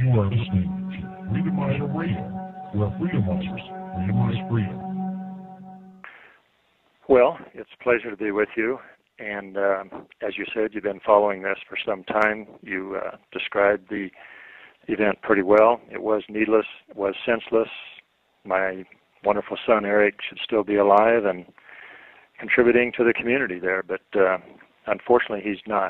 You are listening to Freedomizer Radio, where Freedomizers freedomize freedom. Well, it's a pleasure to be with you. And as you said, you've been following this for some time. You described the event pretty well. It was needless. It was senseless. My wonderful son, Eric, should still be alive and contributing to the community there, but unfortunately he's not.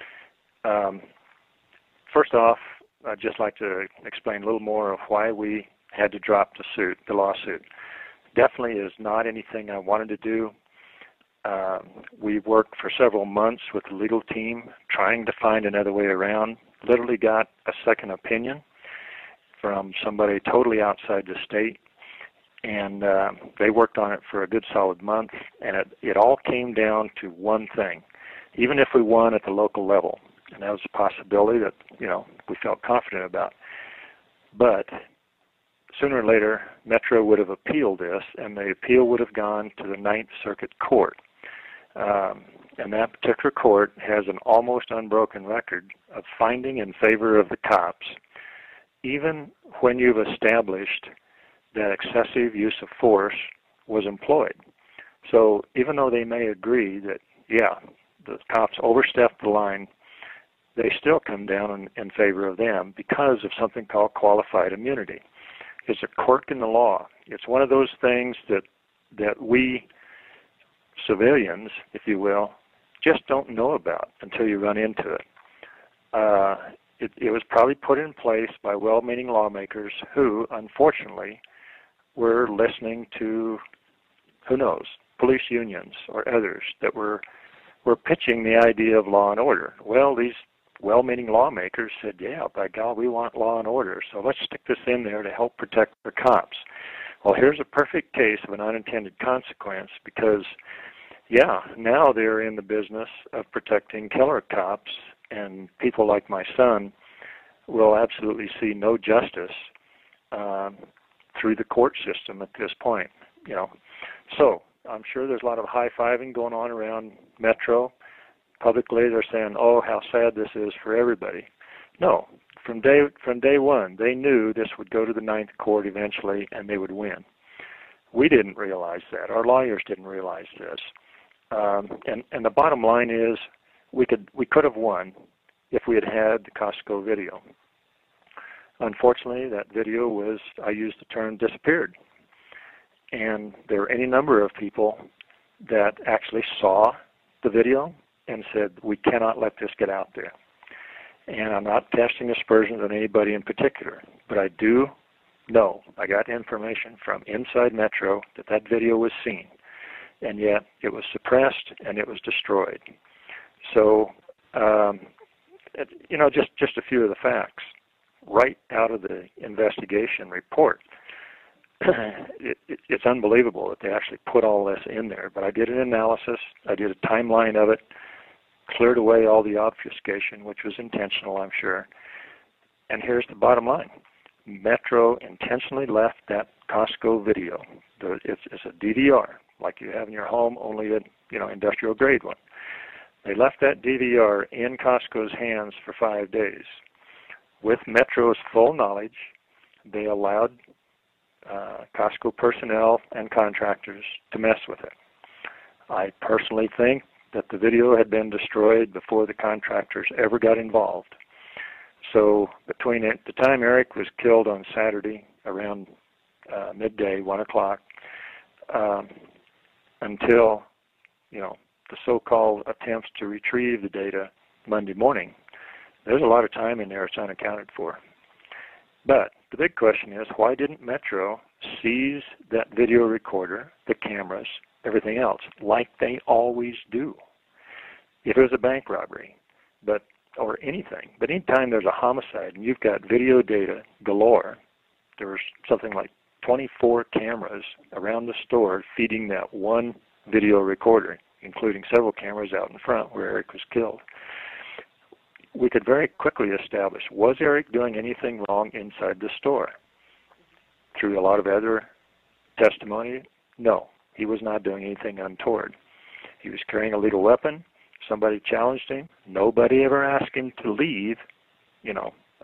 First off, I'd just like to explain a little more of why we had to drop the lawsuit. Definitely is not anything I wanted to do. We worked for several months with the legal team trying to find another way around. Literally got a second opinion from somebody totally outside the state, and they worked on it for a good solid month, and it all came down to one thing. Even if we won at the local level, and that was a possibility that we felt confident about, but sooner or later Metro would have appealed this, and the appeal would have gone to the Ninth Circuit Court. And that particular court has an almost unbroken record of finding in favor of the cops, even when you've established that excessive use of force was employed. So even though they may agree that, the cops overstepped the line, they still come down in favor of them because of something called qualified immunity. It's a quirk in the law. It's one of those things that we civilians, if you will, just don't know about until you run into it. It was probably put in place by well-meaning lawmakers who, unfortunately, were listening to, who knows, police unions or others that were pitching the idea of law and order. Well, these well-meaning lawmakers said, by God, we want law and order, so let's stick this in there to help protect the cops. Well, here's a perfect case of an unintended consequence because, now they're in the business of protecting killer cops, and people like my son will absolutely see no justice through the court system at this point. So I'm sure there's a lot of high-fiving going on around Metro. Publicly, they're saying, "Oh, how sad this is for everybody." No, from day one, they knew this would go to the Ninth Court eventually, and they would win. We didn't realize that. Our lawyers didn't realize this. And the bottom line is, we could have won if we had the Costco video. Unfortunately, that video was, I used the term, disappeared. And there were any number of people that actually saw the video and said, we cannot let this get out there. And I'm not casting aspersions on anybody in particular, but I do know, I got information from inside Metro that video was seen, and yet it was suppressed and it was destroyed. So, just a few of the facts. Right out of the investigation report, it's unbelievable that they actually put all this in there. But I did an analysis, I did a timeline of it, cleared away all the obfuscation, which was intentional, I'm sure. And here's the bottom line. Metro intentionally left that Costco video. It's a DVR, like you have in your home, only an industrial grade one. They left that DVR in Costco's hands for 5 days. With Metro's full knowledge, they allowed Costco personnel and contractors to mess with it. I personally think that the video had been destroyed before the contractors ever got involved. So between the time Eric was killed on Saturday around midday, 1 o'clock, until the so-called attempts to retrieve the data Monday morning, there's a lot of time in there it's unaccounted for. But the big question is, why didn't Metro seize that video recorder, the cameras, everything else, like they always do? If it was a bank robbery, or anything, but anytime there's a homicide and you've got video data galore, there was something like 24 cameras around the store feeding that one video recorder, including several cameras out in front where Eric was killed. We could very quickly establish, was Eric doing anything wrong inside the store? Through a lot of other testimony, no, he was not doing anything untoward. He was carrying a lethal weapon. Somebody challenged him. Nobody ever asked him to leave,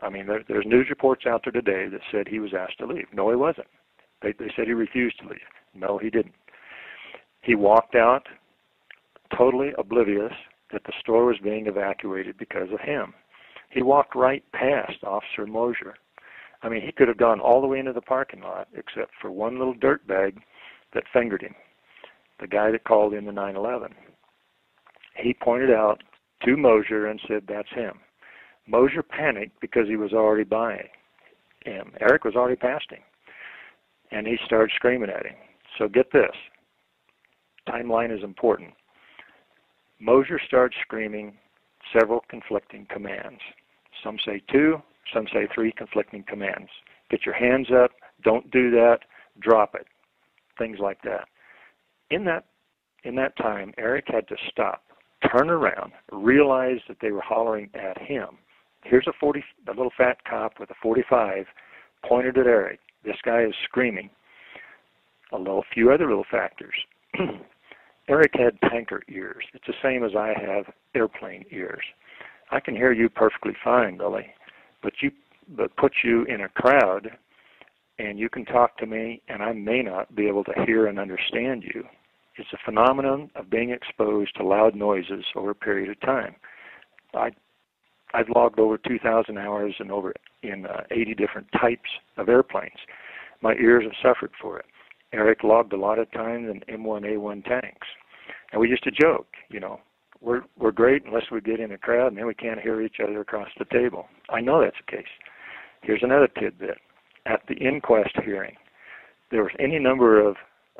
I mean, there's news reports out there today that said he was asked to leave. No, he wasn't. They said he refused to leave. No, he didn't. He walked out totally oblivious that the store was being evacuated because of him. He walked right past Officer Mosier. I mean, he could have gone all the way into the parking lot except for one little dirt bag that fingered him, the guy that called in the 911. He pointed out to Mosier and said, that's him. Mosier panicked because he was already by him. Eric was already past him. And he started screaming at him. So get this. Timeline is important. Mosier started screaming several conflicting commands. Some say 2, some say 3 conflicting commands. Get your hands up, don't do that, drop it. Things like that. In that time, Eric had to stop, turn around, realize that they were hollering at him. Here's a little fat cop with a 45 pointed at Eric. This guy is screaming. A few other little factors. Eric had tanker ears. It's the same as I have airplane ears. I can hear you perfectly fine, Billy, but put you in a crowd and you can talk to me and I may not be able to hear and understand you. It's a phenomenon of being exposed to loud noises over a period of time. I've logged over 2,000 hours in 80 different types of airplanes. My ears have suffered for it. Eric logged a lot of time in M1A1 tanks. And we used to joke, we're great unless we get in a crowd and then we can't hear each other across the table. I know that's the case. Here's another tidbit. At the inquest hearing, there was any number of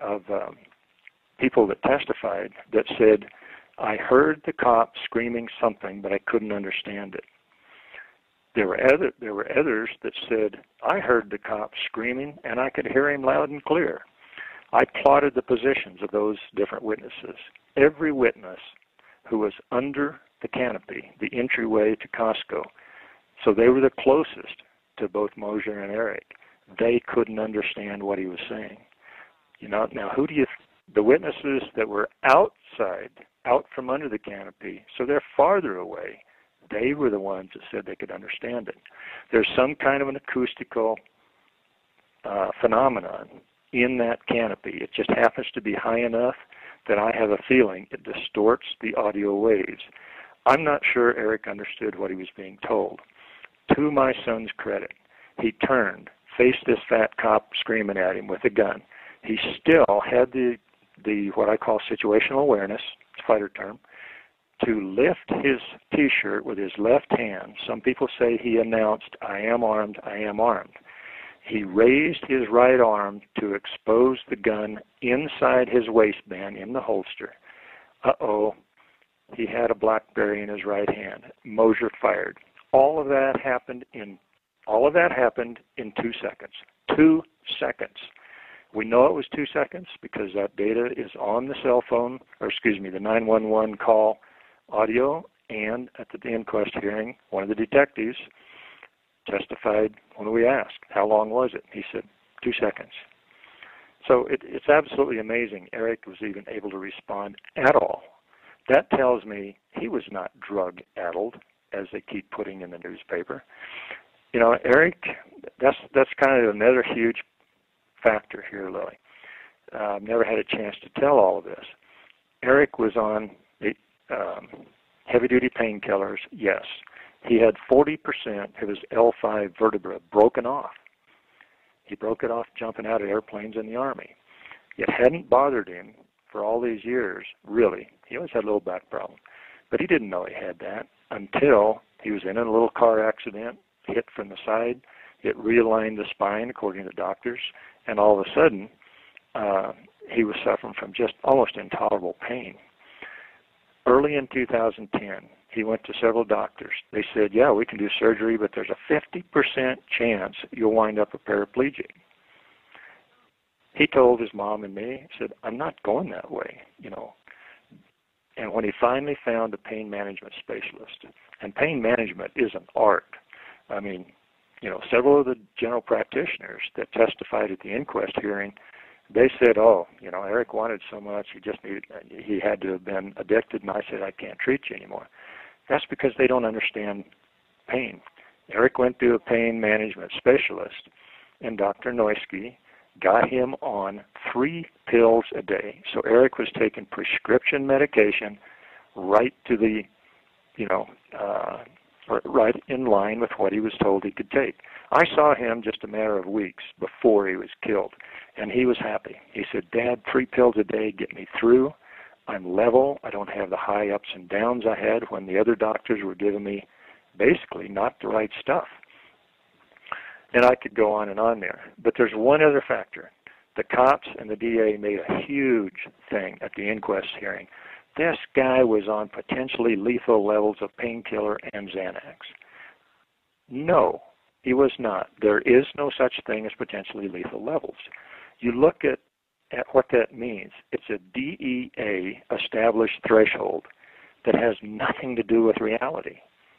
people that testified that said, I heard the cop screaming something, but I couldn't understand it. There were others that said, I heard the cop screaming and I could hear him loud and clear. I plotted the positions of those different witnesses. Every witness who was under the canopy, the entryway to Costco, so they were the closest to both Mosier and Eric. They couldn't understand what he was saying. Now the witnesses that were outside, out from under the canopy, so they're farther away, they were the ones that said they could understand it. There's some kind of an acoustical phenomenon in that canopy. It just happens to be high enough that I have a feeling it distorts the audio waves. I'm not sure Eric understood what he was being told. To my son's credit, he turned, faced this fat cop screaming at him with a gun. He still had the what I call situational awareness, fighter term, to lift his T-shirt with his left hand. Some people say he announced, I am armed, I am armed. He raised his right arm to expose the gun inside his waistband in the holster. Uh-oh, he had a BlackBerry in his right hand. Mosier fired. All of that happened in 2 seconds. 2 seconds. We know it was 2 seconds because that data is on the the 911 call audio, and at the inquest hearing, one of the detectives testified when we asked, how long was it? He said, 2 seconds. So it's absolutely amazing Eric was even able to respond at all. That tells me he was not drug-addled, as they keep putting in the newspaper. Eric, that's kind of another huge factor here, Lily. I've never had a chance to tell all of this. Eric was on heavy-duty painkillers, yes. He had 40% of his L5 vertebra broken off. He broke it off jumping out of airplanes in the Army. It hadn't bothered him for all these years, really. He always had a little back problem. But he didn't know he had that until he was in a little car accident, hit from the side. It realigned the spine, according to the doctors, and all of a sudden, he was suffering from just almost intolerable pain. Early in 2010, he went to several doctors. They said, yeah, we can do surgery, but there's a 50% chance you'll wind up a paraplegic. He told his mom and me, he said, I'm not going that way, And when he finally found a pain management specialist, and pain management is an art. I mean, several of the general practitioners that testified at the inquest hearing, they said, Eric wanted so much, he had to have been addicted, and I said, I can't treat you anymore. That's because they don't understand pain. Eric went to a pain management specialist, and Dr. Noisky got him on 3 pills a day. So Eric was taking prescription medication right to the, right in line with what he was told he could take. I saw him just a matter of weeks before he was killed, and he was happy. He said, "Dad, 3 pills a day get me through. I'm level. I don't have the high ups and downs I had when the other doctors were giving me basically not the right stuff." And I could go on and on there. But there's one other factor. The cops and the DA made a huge thing at the inquest hearing. This guy was on potentially lethal levels of painkiller and Xanax. No, he was not. There is no such thing as potentially lethal levels. You look at what that means. It's a DEA established threshold that has nothing to do with reality.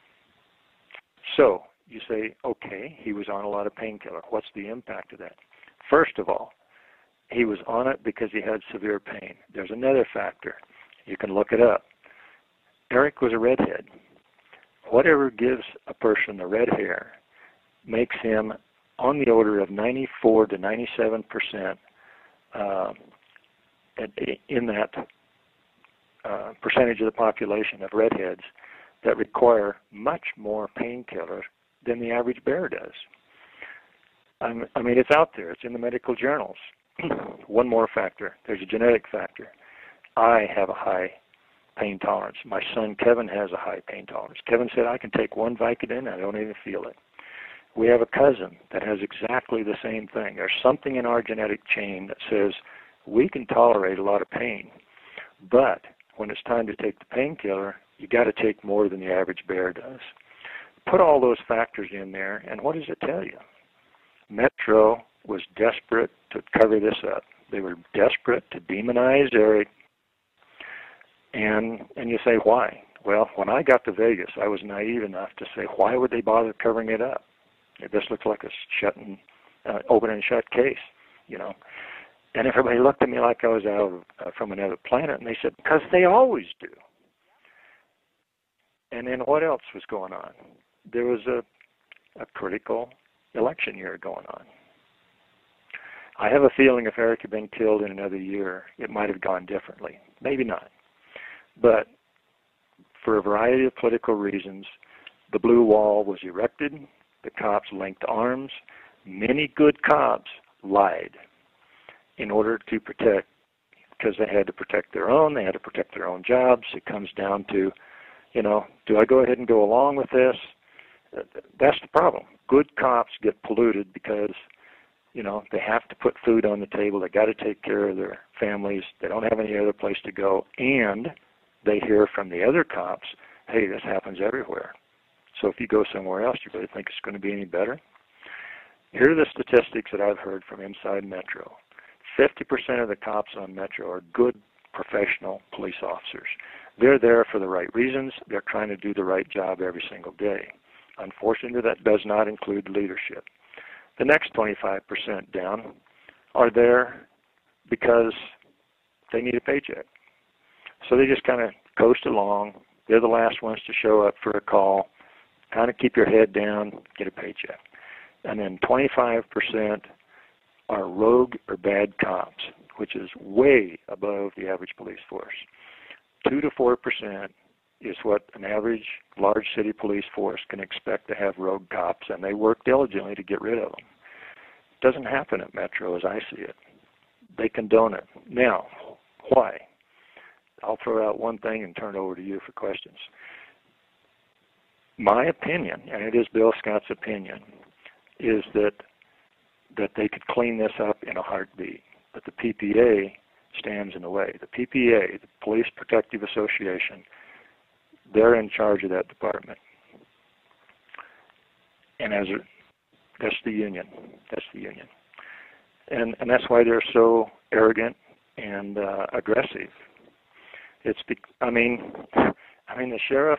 So you say, okay, he was on a lot of painkiller. What's the impact of that? First of all, he was on it because he had severe pain. There's another factor. You can look it up. Eric was a redhead. Whatever gives a person the red hair makes him on the order of 94 to 97% in that percentage of the population of redheads that require much more painkillers than the average bear does. I mean, it's out there. It's in the medical journals. One more factor. There's a genetic factor. I have a high pain tolerance. My son Kevin has a high pain tolerance. Kevin said, I can take 1 Vicodin and I don't even feel it. We have a cousin that has exactly the same thing. There's something in our genetic chain that says we can tolerate a lot of pain, but when it's time to take the painkiller, you got to take more than the average bear does. Put all those factors in there, and what does it tell you? Metro was desperate to cover this up. They were desperate to demonize Eric. And you say, why? Well, when I got to Vegas, I was naive enough to say, why would they bother covering it up? This looks like a open and shut case, And everybody looked at me like I was out from another planet, and they said, because they always do. And then what else was going on? There was a critical election year going on. I have a feeling if Eric had been killed in another year, it might have gone differently. Maybe not. But for a variety of political reasons, the blue wall was erected. The cops linked arms. Many good cops lied in order to protect, because they had to protect their own. They had to protect their own jobs. It comes down to, do I go ahead and go along with this? That's the problem. Good cops get polluted because, they have to put food on the table. They got to take care of their families. They don't have any other place to go. And they hear from the other cops, hey, this happens everywhere. So if you go somewhere else, you really think it's going to be any better? Here are the statistics that I've heard from inside Metro. 50% of the cops on Metro are good professional police officers. They're there for the right reasons. They're trying to do the right job every single day. Unfortunately, that does not include leadership. The next 25% down are there because they need a paycheck. So they just kind of coast along. They're the last ones to show up for a call, kind of keep your head down, get a paycheck. And then 25% are rogue or bad cops, which is way above the average police force. 2 to 4% is what an average large city police force can expect to have rogue cops, and they work diligently to get rid of them. It doesn't happen at Metro as I see it. They condone it. Now, why? I'll throw out one thing and turn it over to you for questions. My opinion, and it is Bill Scott's opinion, is that they could clean this up in a heartbeat, but the PPA stands in the way. The PPA, the Police Protective Association, they're in charge of that department. And that's the union. That's the union. And that's why they're so arrogant and aggressive. I mean, the sheriff,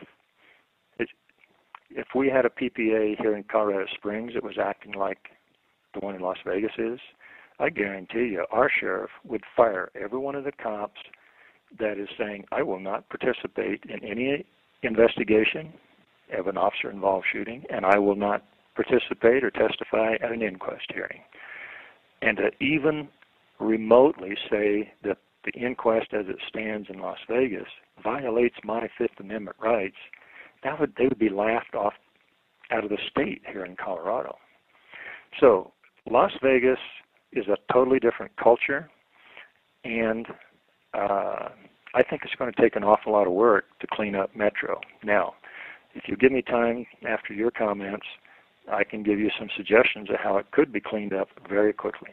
if we had a PPA here in Colorado Springs that was acting like the one in Las Vegas is, I guarantee you our sheriff would fire every one of the cops that is saying, I will not participate in any investigation of an officer-involved shooting, and I will not participate or testify at an inquest hearing. And to even remotely say that the inquest as it stands in Las Vegas violates my Fifth Amendment rights, they would be laughed off out of the state here in Colorado. So Las Vegas is a totally different culture, and I think it's going to take an awful lot of work to clean up Metro. Now, if you give me time after your comments, I can give you some suggestions of how it could be cleaned up very quickly.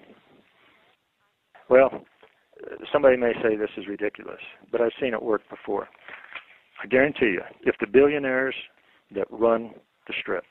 Well, somebody may say this is ridiculous, but I've seen it work before. I guarantee you, if the billionaires that run the Strip,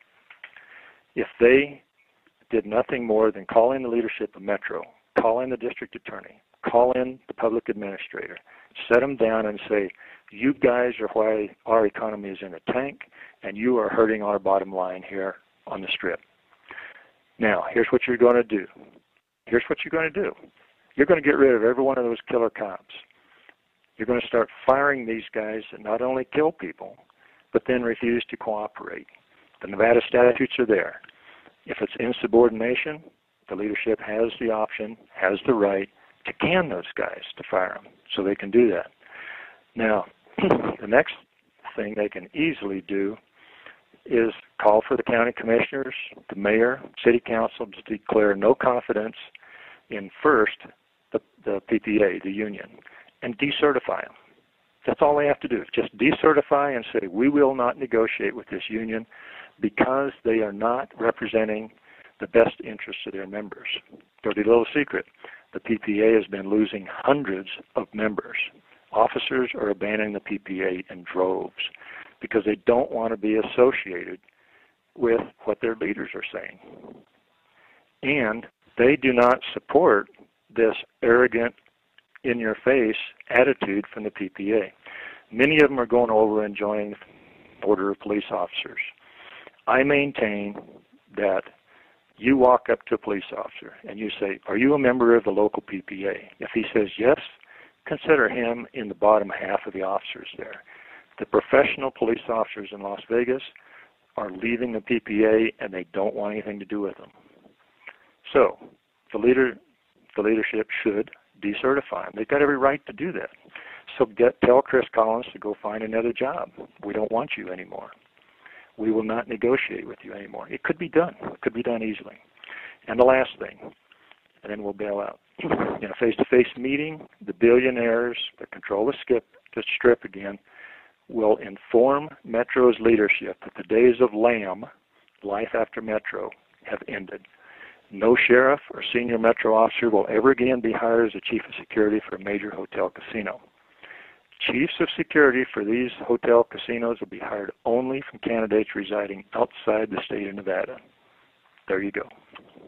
if they did nothing more than call in the leadership of Metro, call in the district attorney, call in the public administrator, set them down and say, you guys are why our economy is in a tank, and you are hurting our bottom line here on the Strip. Now, here's what you're going to do. Here's what you're going to do. You're going to get rid of every one of those killer cops. You're going to start firing these guys that not only kill people, but then refuse to cooperate. The Nevada statutes are there. If it's insubordination, the leadership has the option, has the right to can those guys, to fire them, so they can do that. Now, the next thing they can easily do is call for the county commissioners, the mayor, city council to declare no confidence in first the PPA, the union, and decertify them. That's all they have to do. Just decertify and say, we will not negotiate with this union because they are not representing the best interests of their members. Dirty little secret. The PPA has been losing hundreds of members. Officers are abandoning the PPA in droves because they don't want to be associated with what their leaders are saying. And they do not support this arrogant, in-your-face attitude from the PPA. Many of them are going over and joining the Order of Police Officers. I maintain that you walk up to a police officer and you say, are you a member of the local PPA? If he says yes, consider him in the bottom half of the officers there. The professional police officers in Las Vegas are leaving the PPA and they don't want anything to do with them. So the leadership should decertify them. They've got every right to do that. So tell Chris Collins to go find another job. We don't want you anymore. We will not negotiate with you anymore. It could be done. It could be done easily. And the last thing, and then we'll bail out. In a face-to-face meeting, the billionaires that control the Strip again will inform Metro's leadership that the days of LAM, life after Metro, have ended. No sheriff or senior Metro officer will ever again be hired as a chief of security for a major hotel casino. Chiefs of security for these hotel casinos will be hired only from candidates residing outside the state of Nevada. There you go.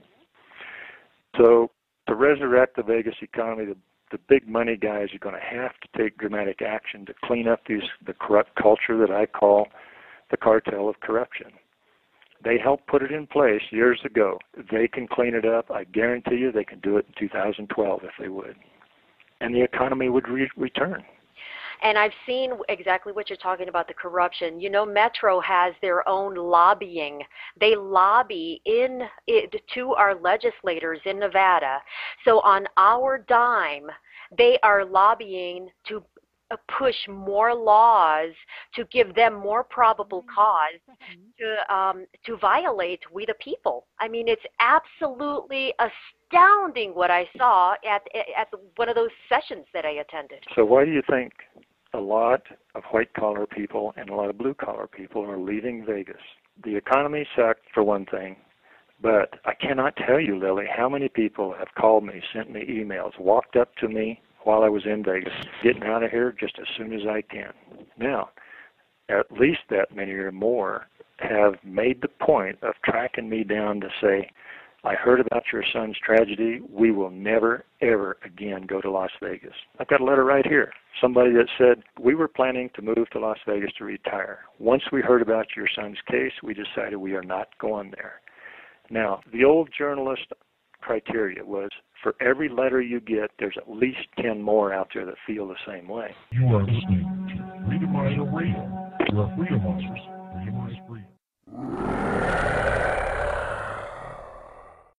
So to resurrect the Vegas economy, the big money guys are going to have to take dramatic action to clean up the corrupt culture that I call the cartel of corruption. They helped put it in place years ago. They can clean it up. I guarantee you they can do it in 2012 if they would. And the economy would return. And I've seen exactly what you're talking about, the corruption. You know, Metro has their own lobbying. They lobby to our legislators in Nevada. So on our dime, they are lobbying to push more laws to give them more probable cause to violate we the people. I mean, it's absolutely astounding what I saw at one of those sessions that I attended. So why do you think a lot of white-collar people and a lot of blue-collar people are leaving Vegas? The economy sucked, for one thing, but I cannot tell you, Lily, how many people have called me, sent me emails, walked up to me while I was in Vegas, getting out of here just as soon as I can. Now, at least that many or more have made the point of tracking me down to say, I heard about your son's tragedy. We will never, ever again go to Las Vegas. I've got a letter right here. Somebody that said, we were planning to move to Las Vegas to retire. Once we heard about your son's case, we decided we are not going there. Now, the old journalist criteria was, for every letter you get, there's at least 10 more out there that feel the same way. You are listening to Freedom Radio. We're freedom monsters. Minimize freedom.